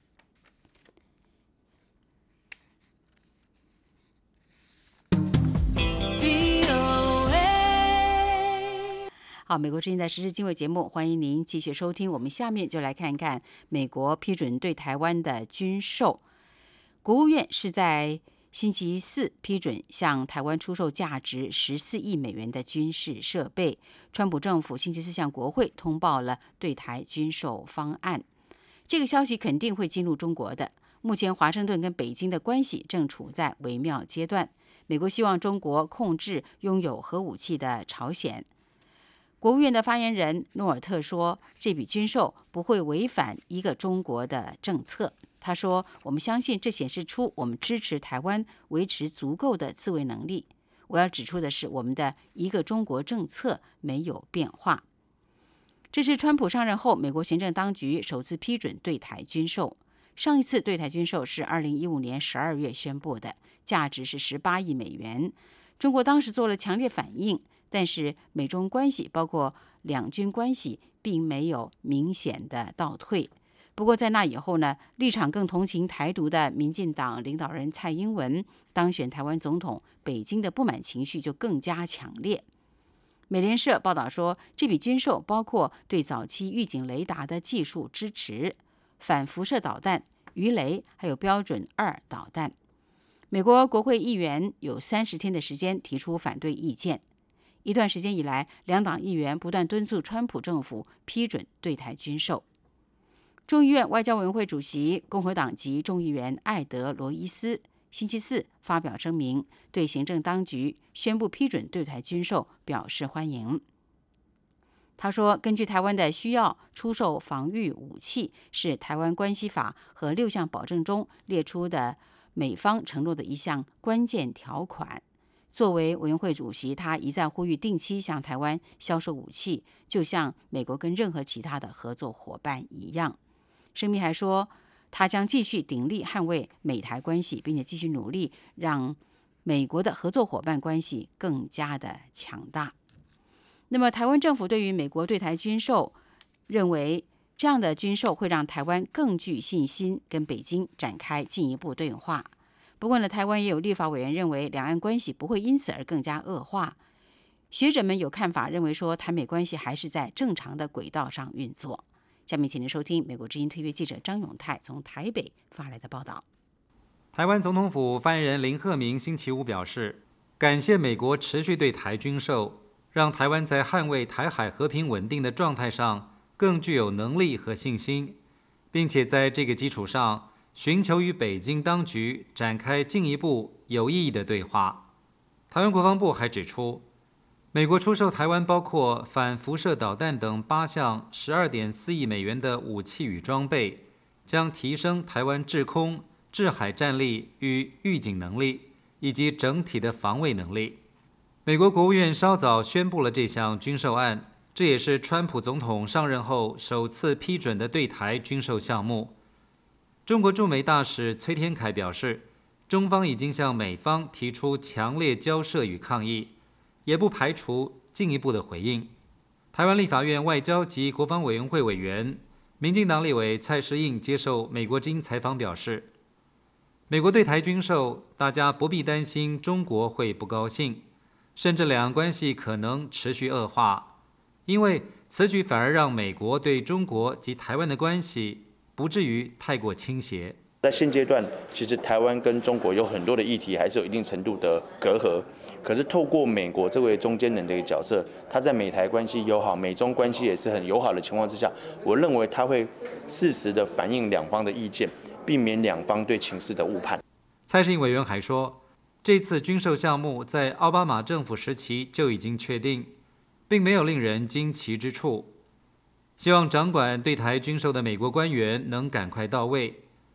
好，美国之音的时事经纬节目，欢迎您继续收听。我们下面就来看看美国批准对台湾的军售。国务院是在星期四批准向台湾出售价值14亿美元的军事设备。川普政府星期四向国会通报了对台军售方案。这个消息肯定会进入中国的。目前华盛顿跟北京的关系正处在微妙阶段。美国希望中国控制拥有核武器的朝鲜。国务院的发言人诺尔特说，这笔军售不会违反一个中国的政策。他说，我们相信这显示出我们支持台湾维持足够的自卫能力。我要指出的是，我们的一个中国政策没有变化。这是川普上任后，美国行政当局首次批准对台军售。上一次对台军售是2015年12月宣布的，价值是18亿美元。中国当时做了强烈反应，但是美中关系包括两军关系并没有明显的倒退。不过在那以后呢，立场更同情台独的民进党领导人蔡英文当选台湾总统，北京的不满情绪就更加强烈。美联社报道说，这笔军售包括对早期预警雷达的技术支持、反辐射导弹、鱼雷，还有标准2导弹。美国国会议员有30天的时间提出反对意见。一段时间以来，两党议员不断敦促川普政府批准对台军售。众议院外交委员会主席共和党籍众议员艾德罗伊斯星期四发表声明，对行政当局宣布批准对台军售表示欢迎。他说，根据台湾的需要，出售防御武器是台湾关系法和6项保证中列出的美方承诺的一项关键条款。作为委员会主席，他一再呼吁定期向台湾销售武器，就像美国跟任何其他的合作伙伴一样。声明还说，他将继续鼎力捍卫美台关系，并且继续努力让美国的合作伙伴关系更加的强大。那么，台湾政府对于美国对台军售认为，这样的军售会让台湾更具信心跟北京展开进一步对话。不过呢，台湾也有立法委员认为，两岸关系不会因此而更加恶化。学者们有看法认为说，台美关系还是在正常的轨道上运作。下面请您收听美国之音特约记者张永泰从台北发来的报道。 台湾总统府发言人林鹤鸣星期五表示，感谢美国持续对台军售，让台湾在捍卫台海和平稳定的状态上更具有能力和信心，并且在这个基础上寻求与北京当局展开进一步有意义的对话。台湾国防部还指出，美国出售台湾包括反辐射导弹等8项12.4亿美元的武器与装备，将提升台湾制空、制海战力与预警能力，以及整体的防卫能力。美国国务院稍早宣布了这项军售案，这也是川普总统上任后首次批准的对台军售项目。中国驻美大使崔天凯表示，中方已经向美方提出强烈交涉与抗议，也不排除进一步的回应。台湾立法院外交及国防委员会委员、民进党立委蔡适应接受美国之音采访表示，美国对台军售，大家不必担心中国会不高兴，甚至两岸关系可能持续恶化，因为此举反而让美国对中国及台湾的关系不至于太过倾斜。 在现阶段，其实台湾跟中国有很多的议题还是有一定程度的隔阂。可是透过美国这位中间人的一个角色，他在美台关系友好、美中关系也是很友好的情况之下，我认为他会适时的反映两方的意见，避免两方对情势的误判。 蔡适应委员还说，这次军售项目在奥巴马政府时期就已经确定，并没有令人惊奇之处。希望掌管对台军售的美国官员能赶快到位，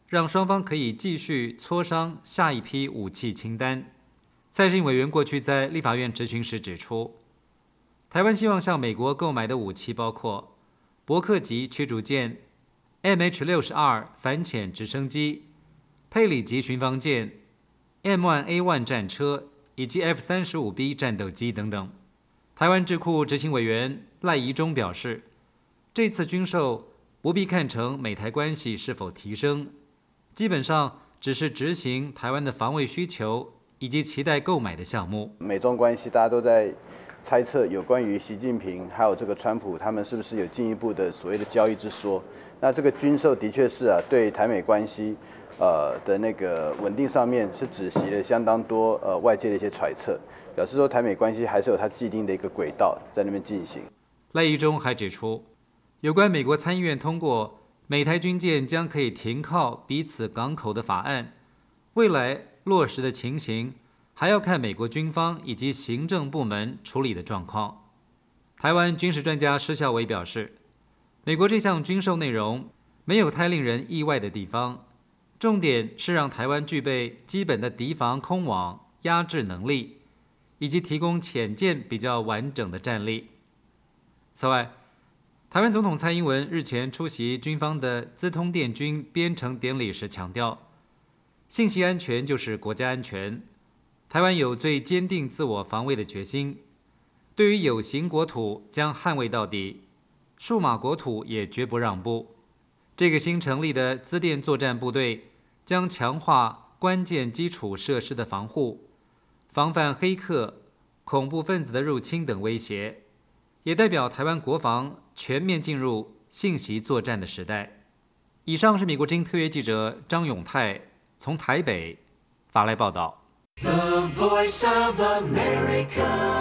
让双方可以继续磋商下一批武器清单。蔡适应委员过去在立法院质询时指出，台湾希望向美国购买的武器包括伯克级驱逐舰、MH-62 反潜直升机、佩里级巡防舰、M1A1 战车以及 F-35B 战斗机等等。台湾智库执行委员赖宜中表示，这次军售不必看成美台关系是否提升，基本上只是执行台湾的防卫需求以及期待购买的项目。 美中关系大家都在猜测有关于习近平还有这个川普他们是不是有进一步的所谓的交易之说。那这个军售的确是对台美关系的那个稳定上面是止息了相当多外界的一些揣测，表示说台美关系还是有它既定的一个轨道在那边进行。 赖宜中还指出，有关美国参议院通过美台军舰将可以停靠彼此港口的法案，未来落实的情形还要看美国军方以及行政部门处理的状况。台湾军事专家施孝伟表示，美国这项军售内容没有太令人意外的地方，重点是让台湾具备基本的敌防空网压制能力，以及提供潜舰比较完整的战力。此外，台湾总统蔡英文日前出席军方的资通电军编成典礼时强调，信息安全就是国家安全，台湾有最坚定自我防卫的决心，对于有形国土将捍卫到底，数码国土也绝不让步。这个新成立的资电作战部队将强化关键基础设施的防护，防范黑客、恐怖分子的入侵等威胁，也代表台湾国防全面进入信息作战的时代。以上是美国之音特约记者张永泰从台北发来报道。 The Voice of America。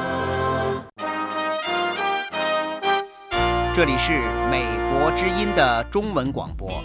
这里是美国之音的中文广播。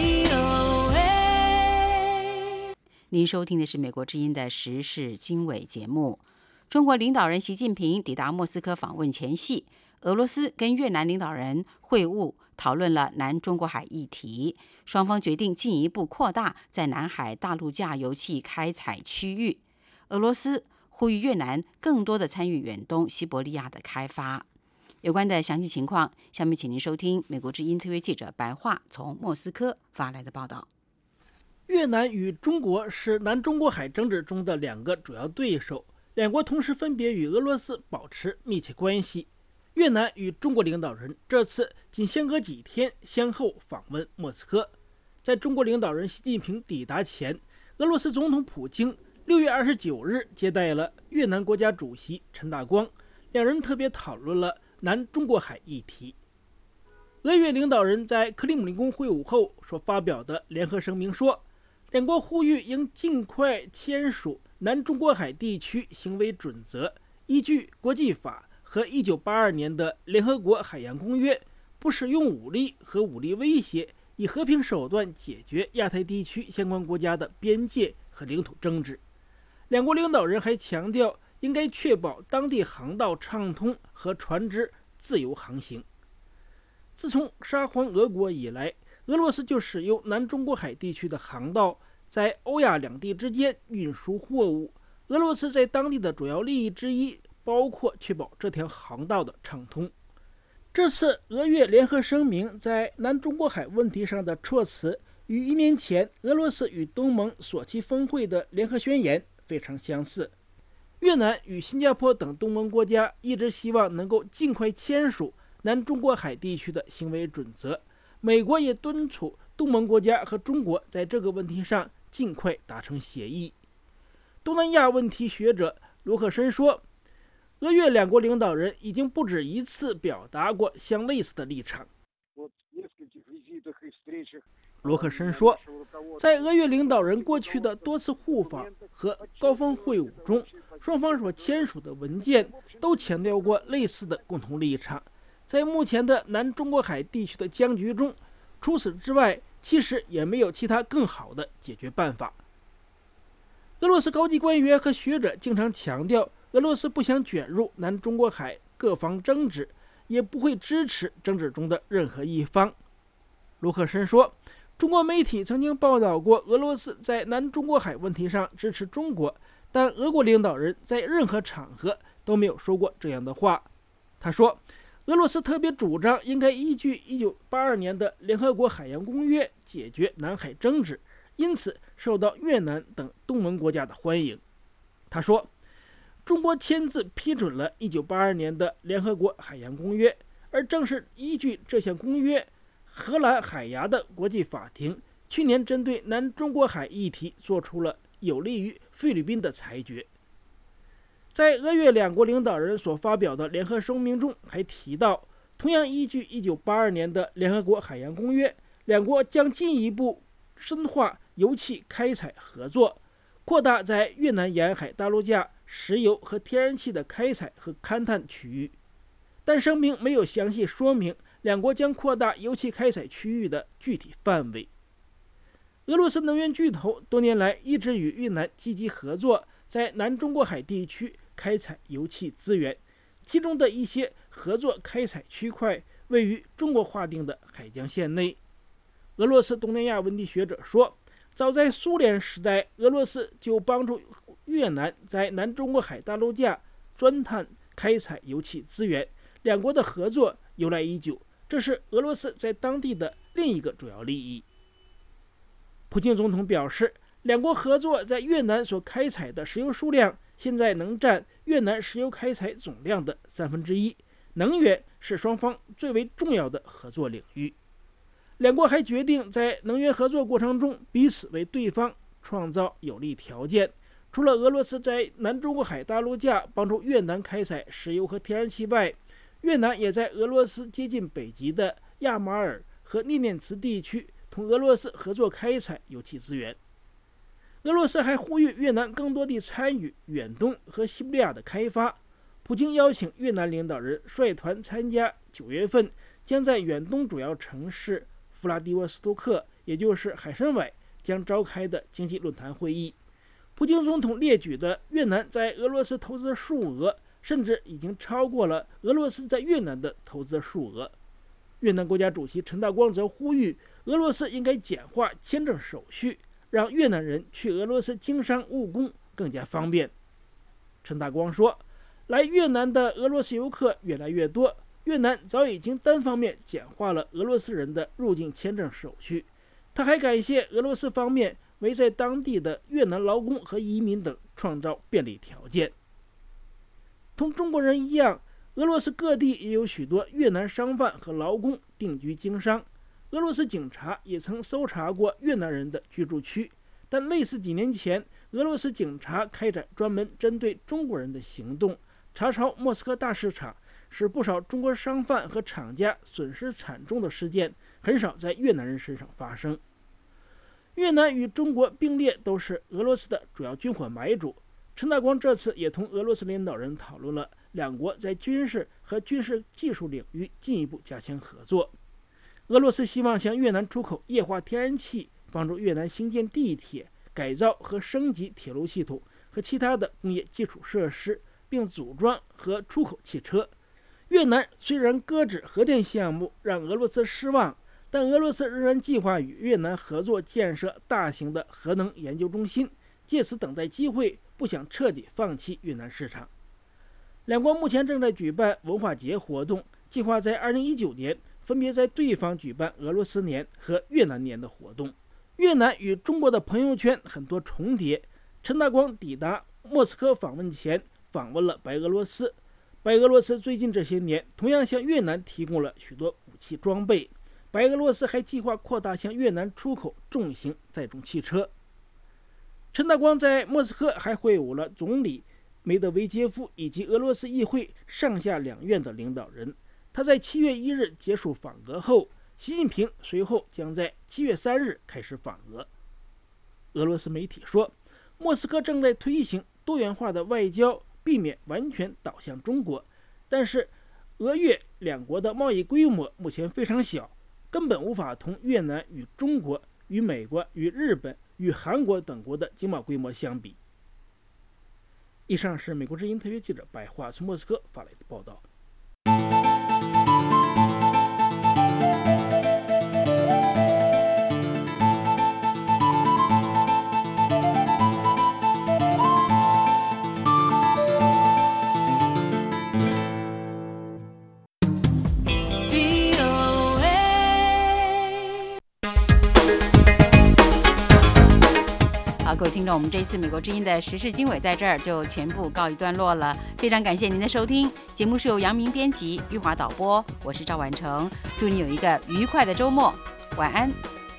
您收听的是美国之音的时事经纬节目。中国领导人习近平抵达莫斯科访问前夕，俄罗斯跟越南领导人会晤，讨论了南中国海议题，双方决定进一步扩大在南海大陆架油气开采区域。俄罗斯呼吁越南更多的参与远东西伯利亚的开发。有关的详细情况，下面请您收听美国之音特约记者白桦从莫斯科发来的报道。 越南与中国是南中国海争执中的两个主要对手，两国同时分别与俄罗斯保持密切关系。越南与中国领导人这次仅相隔几天先后访问莫斯科。在中国领导人习近平抵达前，俄罗斯总统普京6月29日接待了越南国家主席陈大光，两人特别讨论了南中国海议题。俄越领导人在克里姆林宫会晤后所发表的联合声明说，两国呼吁应尽快签署南中国海地区行为准则，依据国际法和1982年的联合国海洋公约，不使用武力和武力威胁，以和平手段解决亚太地区相关国家的边界和领土争执。两国领导人还强调，应该确保当地航道畅通和船只自由航行。自从沙皇俄国以来，俄罗斯就使用南中国海地区的航道在欧亚两地之间运输货物。俄罗斯在当地的主要利益之一包括确保这条航道的畅通。这次俄越联合声明在南中国海问题上的措辞与1年前俄罗斯与东盟索契峰会的联合宣言非常相似。越南与新加坡等东盟国家一直希望能够尽快签署南中国海地区的行为准则，美国也敦促东盟国家和中国在这个问题上尽快达成协议。东南亚问题学者罗克申说，俄越两国领导人已经不止一次表达过相类似的立场。罗克申说，在俄越领导人过去的多次互访和高峰会晤中，双方所签署的文件都强调过类似的共同立场。在目前的南中国海地区的僵局中，除此之外，其实也没有其他更好的解决办法。俄罗斯高级官员和学者经常强调，俄罗斯不想卷入南中国海各方争执，也不会支持争执中的任何一方。卢克申说， 中国媒体曾经报道过俄罗斯在南中国海问题上支持中国，但俄国领导人在任何场合都没有说过这样的话。他说，俄罗斯特别主张应该依据1982年的联合国海洋公约解决南海争执，因此受到越南等东盟国家的欢迎。他说，中国签字批准了1982年的联合国海洋公约，而正是依据这项公约，荷兰海牙的国际法庭去年针对南中国海议题做出了有利于菲律宾的裁决。在俄越两国领导人所发表的联合声明中还提到，同样依据1982年的联合国海洋公约，两国将进一步深化油气开采合作，扩大在越南沿海大陆架石油和天然气的开采和勘探区域。但声明没有详细说明两国将扩大油气开采区域的具体范围。俄罗斯能源巨头多年来一直与越南积极合作，在南中国海地区开采油气资源，其中的一些合作开采区块位于中国划定的海疆线内。俄罗斯东南亚问题学者说，早在苏联时代，俄罗斯就帮助越南在南中国海大陆架钻探开采油气资源，两国的合作由来已久，这是俄罗斯在当地的另一个主要利益。普京总统表示，两国合作在越南所开采的石油数量现在能占越南石油开采总量的1/3，能源是双方最为重要的合作领域。两国还决定在能源合作过程中彼此为对方创造有利条件。除了俄罗斯在南中国海大陆架帮助越南开采石油和天然气外，越南也在俄罗斯接近北极的亚马尔和涅涅茨地区同俄罗斯合作开采油气资源。俄罗斯还呼吁越南更多地参与远东和西伯利亚的开发。普京邀请越南领导人率团参加9月份将在远东主要城市弗拉迪沃斯托克，也就是海参崴将召开的经济论坛会议。普京总统列举的越南在俄罗斯投资的数额，甚至已经超过了俄罗斯在越南的投资数额。越南国家主席陈大光则呼吁俄罗斯应该简化签证手续，让越南人去俄罗斯经商务工更加方便。陈大光说，来越南的俄罗斯游客越来越多，越南早已经单方面简化了俄罗斯人的入境签证手续。他还感谢俄罗斯方面为在当地的越南劳工和移民等创造便利条件。同中国人一样，俄罗斯各地也有许多越南商贩和劳工定居经商。俄罗斯警察也曾搜查过越南人的居住区，但类似几年前俄罗斯警察开展专门针对中国人的行动，查抄莫斯科大市场，使不少中国商贩和厂家损失惨重的事件很少在越南人身上发生。越南与中国并列都是俄罗斯的主要军火买主。陈大光这次也同俄罗斯领导人讨论了两国在军事和军事技术领域进一步加强合作。俄罗斯希望向越南出口液化天然气，帮助越南兴建地铁、改造和升级铁路系统和其他的工业基础设施，并组装和出口汽车。越南虽然搁置核电项目让俄罗斯失望，但俄罗斯仍然计划与越南合作建设大型的核能研究中心，借此等待机会，不想彻底放弃越南市场。两国目前正在举办文化节活动，计划在2019年分别在对方举办俄罗斯年和越南年的活动。越南与中国的朋友圈很多重叠。陈大光抵达莫斯科访问前访问了白俄罗斯。白俄罗斯最近这些年同样向越南提供了许多武器装备。白俄罗斯还计划扩大向越南出口重型载重汽车。陈大光在莫斯科还会晤了总理梅德韦杰夫以及俄罗斯议会上下两院的领导人。他在7月1日结束访俄后，习近平随后将在7月3日开始访俄。俄罗斯媒体说，莫斯科正在推行多元化的外交，避免完全倒向中国，但是俄越两国的贸易规模目前非常小，根本无法同越南与中国、与美国、与日本、与韩国等国的经贸规模相比。以上是美国之音特约记者白桦从莫斯科发来的报道。 好，各位听众，我们这一次美国之音的时事经纬在这儿就全部告一段落了。非常感谢您的收听，节目是由杨明编辑，玉华导播，我是赵婉成，祝你有一个愉快的周末，晚安。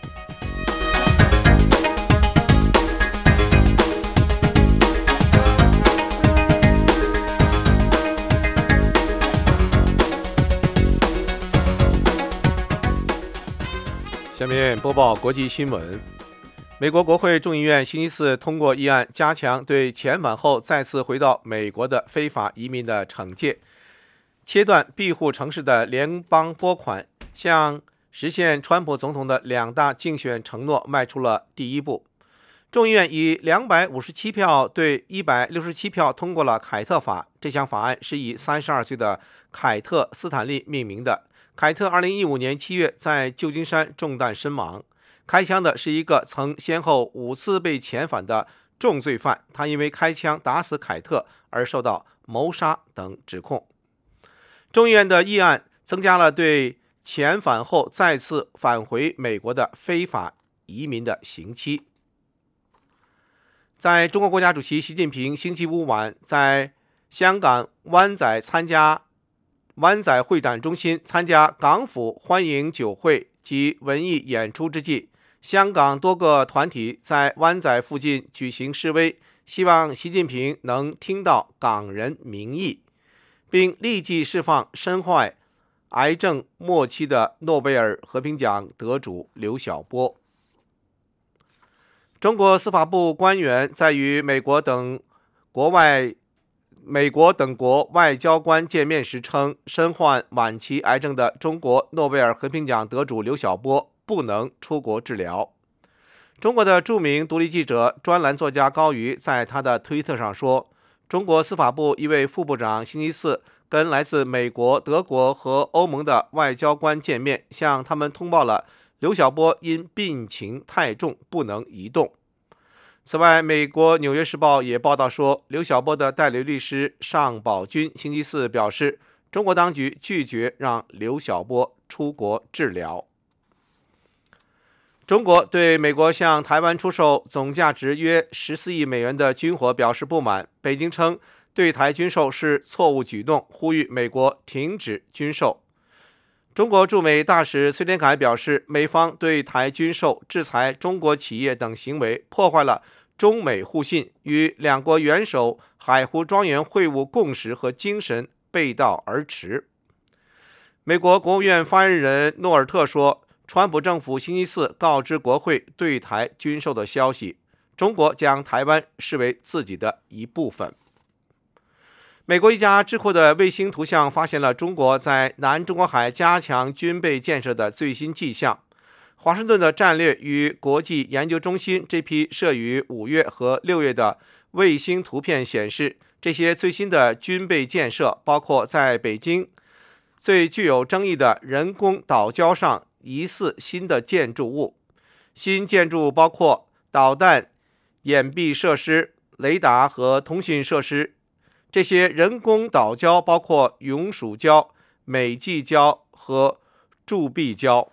下面播报国际新闻。美国国会众议院星期四通过议案，加强对遣返后再次回到美国的非法移民的惩戒，切断庇护城市的联邦拨款，向实现川普总统的2大竞选承诺迈出了第一步。众议院以257票对167票通过了凯特法，这项法案是以32岁的凯特·斯坦利命名的。凯特2015年7月在旧金山中弹身亡，开枪的是一个曾先后5次被遣返的重罪犯，他因为开枪打死凯特而受到谋杀等指控。众议院的议案增加了对遣返后再次返回美国的非法移民的刑期。在中国国家主席习近平星期五晚在香港湾仔会展中心参加港府欢迎酒会及文艺演出之际，香港多个团体在湾仔附近举行示威，希望习近平能听到港人民意，并立即释放身患癌症末期的诺贝尔和平奖得主刘晓波。中国司法部官员在与美国等国外交官见面时称，身患晚期癌症的中国诺贝尔和平奖得主刘晓波不能出国治疗。中国的著名独立记者、专栏作家高瑜在他的推特上说，中国司法部一位副部长星期四跟来自美国、德国和欧盟的外交官见面，向他们通报了刘晓波因病情太重不能移动。此外，美国《纽约时报》也报道说，刘晓波的代理律师尚宝军星期四表示，中国当局拒绝让刘晓波出国治疗。中国对美国向台湾出售总价值约14亿美元的军火表示不满，北京称对台军售是错误举动，呼吁美国停止军售。中国驻美大使崔天凯表示，美方对台军售、制裁中国企业等行为破坏了中美互信，与两国元首海湖庄园会晤共识和精神背道而驰。美国国务院发言人诺尔特说，川普政府星期四告知国会对台军售的消息，中国将台湾视为自己的一部分。美国一家智库的卫星图像发现了中国在南中国海加强军备建设的最新迹象。华盛顿的战略与国际研究中心这批摄于5月和6月的卫星图片显示，这些最新的军备建设包括在北京最具有争议的人工岛礁上疑似新的建筑物。新建筑包括导弹掩蔽设施、雷达和通讯设施。这些人工岛礁包括永暑礁、美济礁和驻碧礁。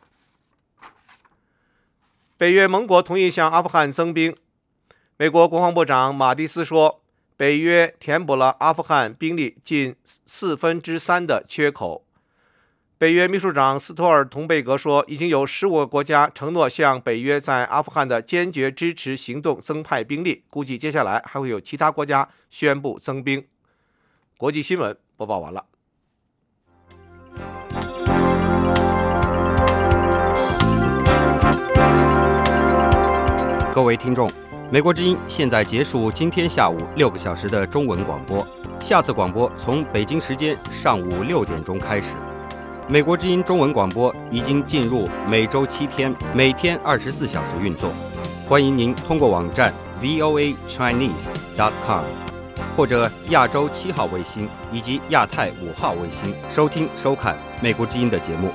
北约盟国同意向阿富汗增兵。美国国防部长马蒂斯说，北约填补了阿富汗兵力近3/4的缺口。北约秘书长斯托尔同贝格说，已经有15个国家承诺向北约在阿富汗的坚决支持行动增派兵力，估计接下来还会有其他国家宣布增兵。国际新闻播报完了。 各位听众，美国之音现在结束今天下午6个小时的中文广播，下次广播从北京时间上午6点钟开始。美国之音中文广播已经进入每周7天，每天24小时运作。欢迎您通过网站 voachinese.com 或者亚洲7号卫星以及亚太5号卫星收听收看美国之音的节目。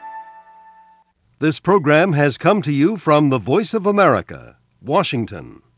This program has come to you from the Voice of America, Washington.